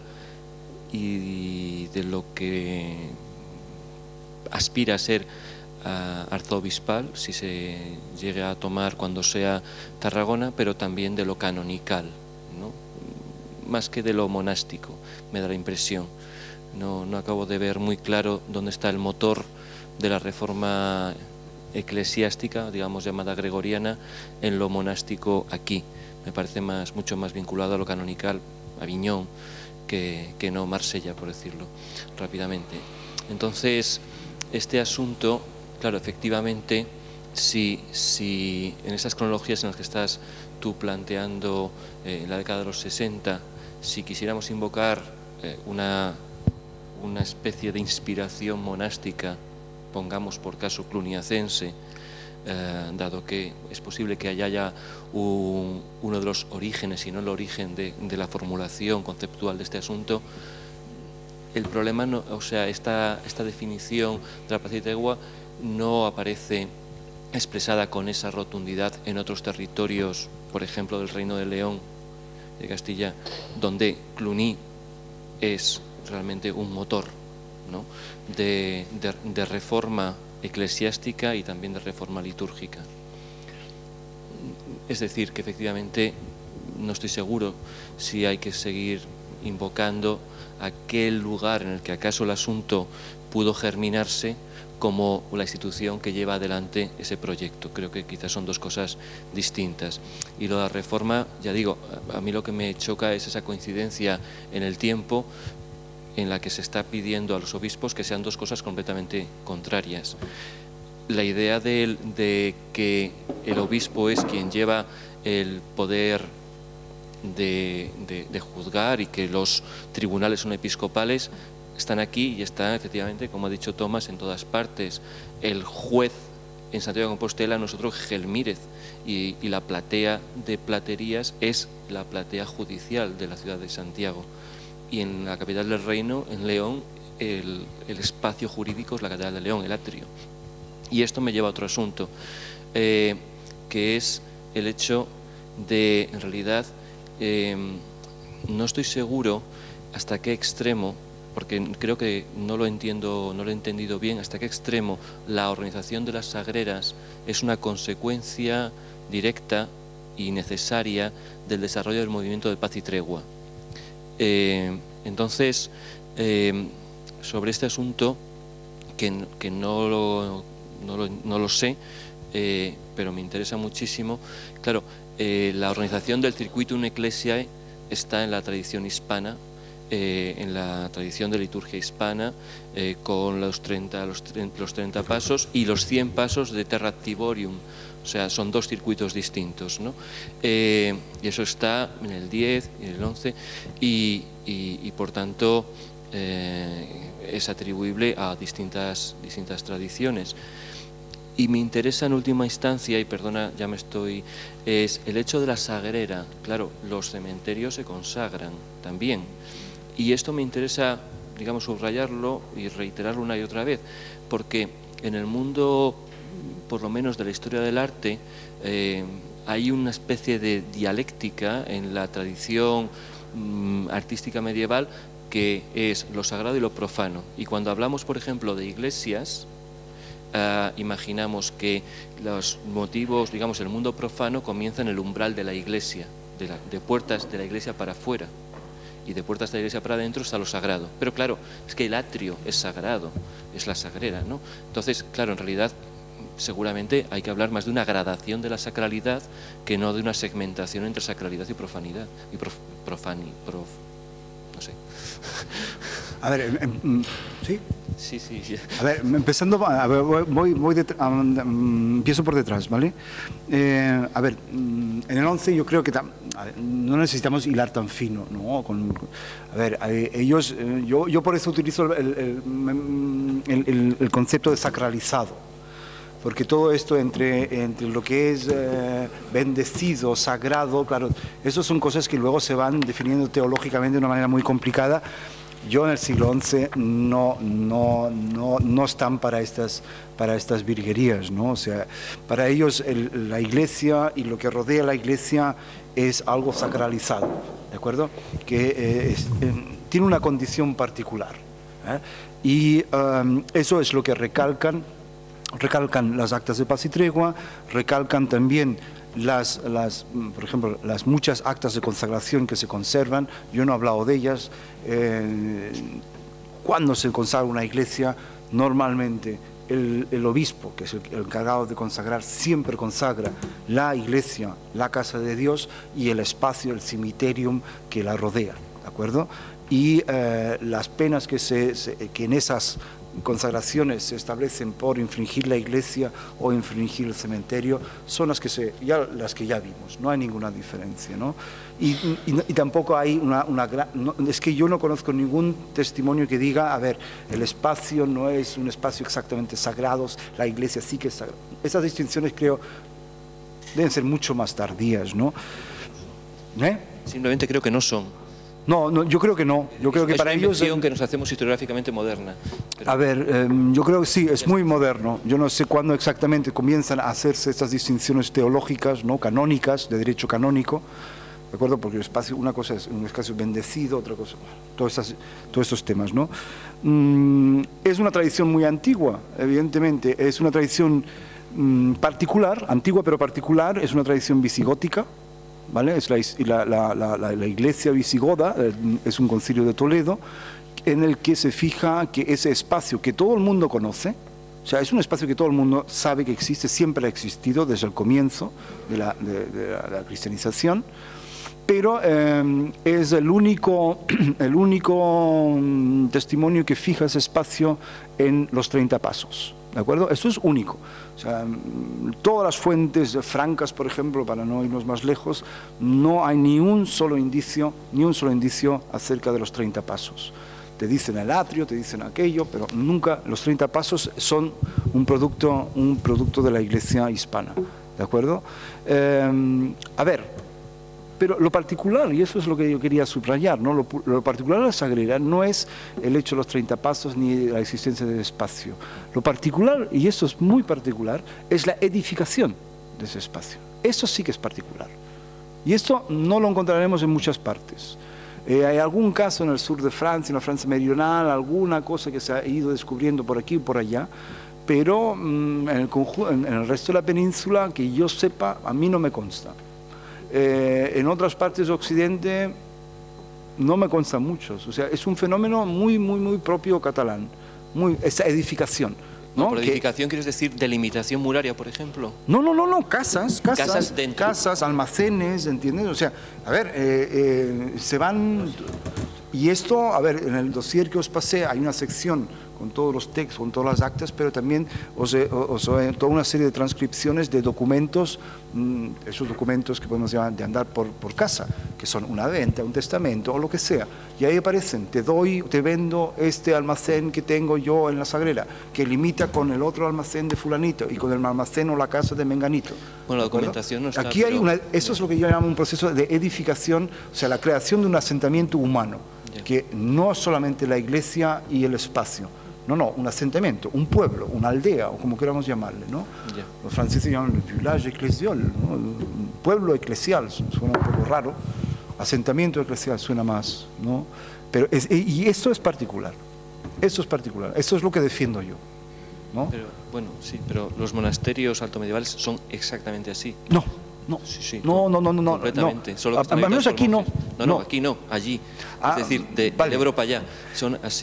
y de lo que aspira a ser arzobispal, si se llegue a tomar cuando sea Tarragona, pero también de lo canonical, ¿no? Más que de lo monástico, me da la impresión. No acabo de ver muy claro dónde está el motor de la reforma eclesiástica, digamos llamada gregoriana, en lo monástico aquí. Me parece mucho más vinculado a lo canonical, Aviñón, que no Marsella, por decirlo rápidamente. Entonces, este asunto, claro, efectivamente, si en esas cronologías en las que estás tú planteando en la década de los 60, si quisiéramos invocar una especie de inspiración monástica, pongamos por caso cluniacense, dado que es posible que haya uno de los orígenes, si no el origen de la formulación conceptual de este asunto, el problema, esta definición de la paz y tregua no aparece expresada con esa rotundidad en otros territorios, por ejemplo del Reino de León, de Castilla, donde Cluny es realmente un motor, ¿no?, de reforma eclesiástica y también de reforma litúrgica. Es decir, que efectivamente no estoy seguro si hay que seguir invocando aquel lugar en el que acaso el asunto pudo germinarse como la institución que lleva adelante ese proyecto. Creo que quizás son dos cosas distintas. Y lo de la reforma, ya digo, a mí lo que me choca es esa coincidencia en el tiempo en la que se está pidiendo a los obispos que sean dos cosas completamente contrarias. La idea de que el obispo es quien lleva el poder de juzgar y que los tribunales son episcopales, están aquí y están efectivamente, como ha dicho Tomás, en todas partes. El juez en Santiago de Compostela, nosotros Gelmírez, y la platea de platerías es la platea judicial de la ciudad de Santiago. Y en la capital del reino, en León, el espacio jurídico es la catedral de León, el atrio. Y esto me lleva a otro asunto, que es el hecho de, en realidad, no estoy seguro hasta qué extremo, porque creo que no lo he entendido bien, hasta qué extremo la organización de las sagreras es una consecuencia directa y necesaria del desarrollo del movimiento de paz y tregua. Entonces, sobre este asunto, que no lo sé, pero me interesa muchísimo, claro, la organización del Circuitum Ecclesiae está en la tradición hispana, en la tradición de liturgia hispana, con los 30 pasos y los 100 pasos de Terra Tiborium. O sea, son dos circuitos distintos, ¿no? Y eso está en el 10 y en el 11 y por tanto es atribuible a distintas tradiciones. Y me interesa en última instancia, y perdona, es el hecho de la sagrera. Claro, los cementerios se consagran también. Y esto me interesa, digamos, subrayarlo y reiterarlo una y otra vez, porque en el mundo, por lo menos de la historia del arte, hay una especie de dialéctica en la tradición artística medieval que es lo sagrado y lo profano. Y cuando hablamos, por ejemplo, de iglesias, imaginamos que los motivos, digamos, el mundo profano comienza en el umbral de la iglesia, de puertas de la iglesia para afuera, y de puertas de la iglesia para adentro está lo sagrado. Pero claro, es que el atrio es sagrado, es la sagrera, ¿no? Entonces, claro, en realidad seguramente hay que hablar más de una gradación de la sacralidad que no de una segmentación entre sacralidad y profanidad, no sé. A ver, ¿sí? Sí. A ver, empezando, a ver, empiezo por detrás, ¿vale? A ver, en el 11 yo creo que no necesitamos hilar tan fino, ¿no? A ver, ellos, yo por eso utilizo el concepto de sacralizado, porque todo esto entre lo que es bendecido, sagrado, claro, esas son cosas que luego se van definiendo teológicamente de una manera muy complicada. Yo en el siglo XI no están para estas virguerías, ¿no? O sea, para ellos la Iglesia y lo que rodea la Iglesia es algo sacralizado, ¿de acuerdo? Que tiene una condición particular, ¿eh? Y eso es lo que recalcan las actas de paz y tregua, recalcan también por ejemplo, las muchas actas de consagración que se conservan. Yo no he hablado de ellas. Cuando se consagra una iglesia, normalmente el obispo, que es el encargado de consagrar, siempre consagra la iglesia, la casa de Dios, y el espacio, el cimiterium que la rodea, ¿de acuerdo? Y las penas que en esas consagraciones se establecen por infringir la iglesia o infringir el cementerio son las que ya vimos, no hay ninguna diferencia, ¿no? Y tampoco hay es que yo no conozco ningún testimonio que diga, a ver, el espacio no es un espacio exactamente sagrado, la iglesia sí que es sagrada. Esas distinciones creo deben ser mucho más tardías, ¿no? Simplemente creo que no son. No, yo creo que no. Yo creo que para ellos es una invención que nos hacemos historiográficamente moderna. Pero... A ver, yo creo que sí, es muy moderno. Yo no sé cuándo exactamente comienzan a hacerse estas distinciones teológicas, ¿no? Canónicas, de derecho canónico, ¿de acuerdo? Porque el espacio, una cosa es un espacio bendecido, otra cosa, todos estos temas, ¿no? Es una tradición muy antigua, evidentemente. Es una tradición particular, antigua pero particular. Es una tradición visigótica. ¿Vale? Es la iglesia visigoda, es un concilio de Toledo, en el que se fija que ese espacio que todo el mundo conoce, o sea, es un espacio que todo el mundo sabe que existe, siempre ha existido desde el comienzo de la cristianización, pero es el único testimonio que fija ese espacio en los 30 pasos. ¿De acuerdo? Esto es único. O sea, todas las fuentes francas, por ejemplo, para no irnos más lejos, no hay ni un solo indicio acerca de los 30 pasos. Te dicen el atrio, te dicen aquello, pero nunca los 30 pasos son un producto de la iglesia hispana. ¿De acuerdo? A ver, pero lo particular, y eso es lo que yo quería subrayar, ¿no? Lo particular de la Sagrera no es el hecho de los 30 pasos ni la existencia del espacio. Lo particular, y eso es muy particular, es la edificación de ese espacio. Eso sí que es particular. Y esto no lo encontraremos en muchas partes. Hay algún caso en el sur de Francia, en la Francia meridional, alguna cosa que se ha ido descubriendo por aquí y por allá, pero en el resto de la península, que yo sepa, a mí no me consta. En otras partes de Occidente no me constan muchos. O sea, es un fenómeno muy propio catalán, esa edificación. ¿No? Por edificación quieres decir delimitación muraria, por ejemplo. No, casas dentro. Casas, almacenes, ¿entiendes? O sea, a ver, se van... Y esto, a ver, en el dossier que os pasé hay una sección con todos los textos, con todas las actas, pero también os toda una serie de transcripciones de documentos, esos documentos que podemos llamar de andar por casa, que son una venta, un testamento o lo que sea. Y ahí aparecen, te vendo este almacén que tengo yo en la Sagrera, que limita con el otro almacén de fulanito y con el almacén o la casa de menganito. Bueno, la documentación no está... Aquí hay eso es lo que yo llamo un proceso de edificación, o sea, la creación de un asentamiento humano, que no solamente la iglesia y el espacio, no, un asentamiento, un pueblo, una aldea, o como queramos llamarle, ¿no? Los franceses llaman el village ecclésial, ¿no? Pueblo eclesial, suena un poco raro, asentamiento eclesial suena más, ¿no? Pero y esto es particular, eso es lo que defiendo yo, ¿no? Pero, bueno, sí, pero los monasterios altomedievales son exactamente así. No. Sí, no. Completamente. No. Solo Al menos aquí no. No, aquí no, allí. Es decir, del Ebro para allá. Son así.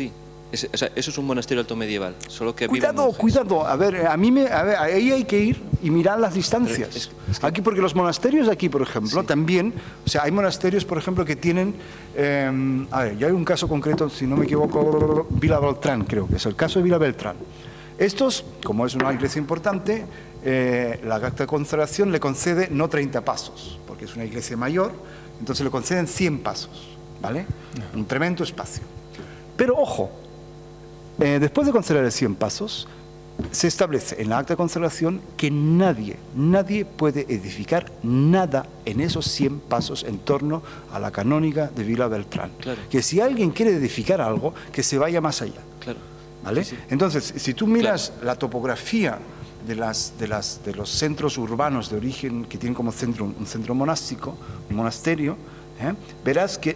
O sea, eso es un monasterio alto medieval, solo que Cuidado, a ver, ahí hay que ir y mirar las distancias. Aquí, porque los monasterios aquí, por ejemplo, también, o sea, hay monasterios, por ejemplo, que tienen, a ver, ya hay un caso concreto, si no me equivoco, Vila Beltrán, creo que es el caso de Vila Beltrán. Estos, como es una iglesia importante, la acta de consagración le concede no 30 pasos, porque es una iglesia mayor, entonces le conceden 100 pasos, ¿vale? Un tremendo espacio. Pero ojo, después de conceder 100 pasos, se establece en la acta de consagración que nadie puede edificar nada en esos 100 pasos en torno a la canónica de Vila Beltrán. Claro. Que si alguien quiere edificar algo, que se vaya más allá. Claro. ¿Vale? Sí, sí. Entonces, si tú miras la topografía de los centros urbanos de origen que tienen como centro un centro monástico, un monasterio, verás que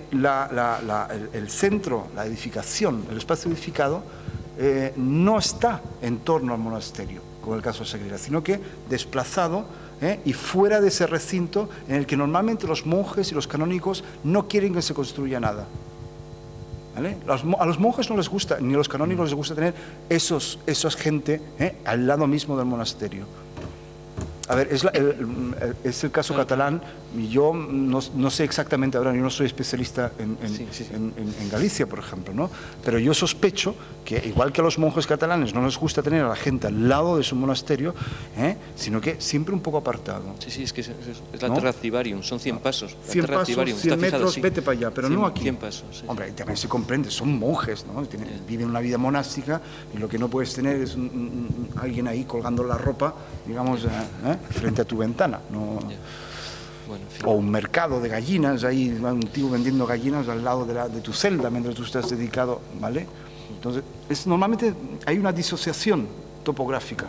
el centro, la edificación, el espacio edificado, no está en torno al monasterio, como el caso de Sagrera, sino que desplazado y fuera de ese recinto en el que normalmente los monjes y los canónigos no quieren que se construya nada. ¿Vale? A los monjes no les gusta, ni a los canónigos les gusta tener esa gente al lado mismo del monasterio. A ver, es el caso catalán, y yo no sé exactamente ahora, yo no soy especialista en Galicia, por ejemplo, ¿no? Pero yo sospecho que, igual que a los monjes catalanes no les gusta tener a la gente al lado de su monasterio, sino que siempre un poco apartado. Sí, es que es la Terra Civarium, son 100 pasos. 100 pasos, 100 metros, vete para allá, pero 100, no aquí. 100 pasos, sí. Hombre, también se comprende, son monjes, ¿no? Viven una vida monástica y lo que no puedes tener es alguien ahí colgando la ropa, digamos, frente a tu ventana, ¿no? Bueno, en fin. O un mercado de gallinas, ahí un tío vendiendo gallinas al lado de tu celda mientras tú estás dedicado, ¿vale? Entonces, normalmente hay una disociación topográfica.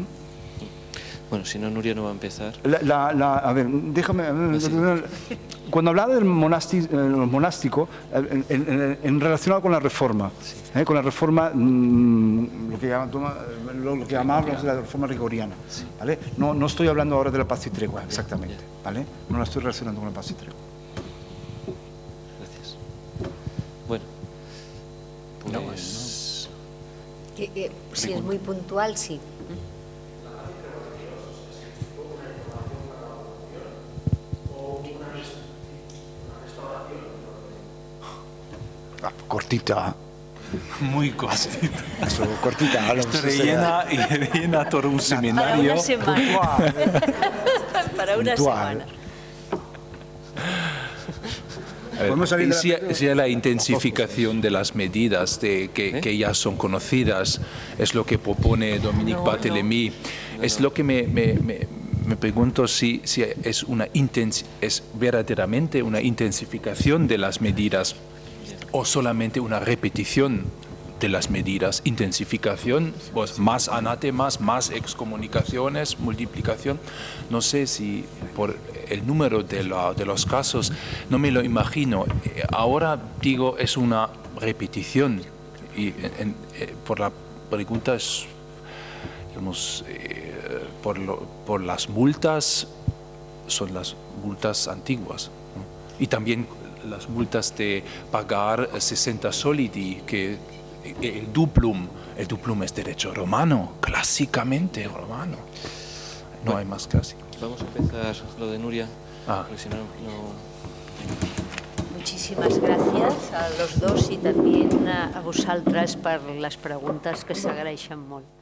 Bueno, si no, Nuria no va a empezar. A ver, déjame... Cuando hablaba del monástico, en relacionado con la Reforma, con la Reforma, lo que llamamos la Reforma Gregoriana, ¿vale? No estoy hablando ahora de la paz y tregua, exactamente, ¿vale? No la estoy relacionando con la paz y tregua. Gracias. Bueno, pues... Si es muy puntual, sí. Cortita. Muy cortita. Eso, cortita. Rellena todo un seminario. Para una semana. Si la intensificación de las medidas que ya son conocidas es lo que propone Dominique Barthélemy, es lo que me pregunto si es verdaderamente una intensificación de las medidas o solamente una repetición de las medidas. Intensificación, pues más anátemas, más excomunicaciones, multiplicación. No sé si por el número de los casos, no me lo imagino. Ahora digo, es una repetición. Y por la pregunta es, digamos, por las multas, son las multas antiguas, ¿no? Y también las multas de pagar 60 solidi, que el duplum es derecho romano, clásicamente romano. No hay más clásico. Vamos a empezar lo de Nuria, porque si no... Muchísimas gracias a los dos i també a vosaltres per les preguntes que s'agraeixen molt.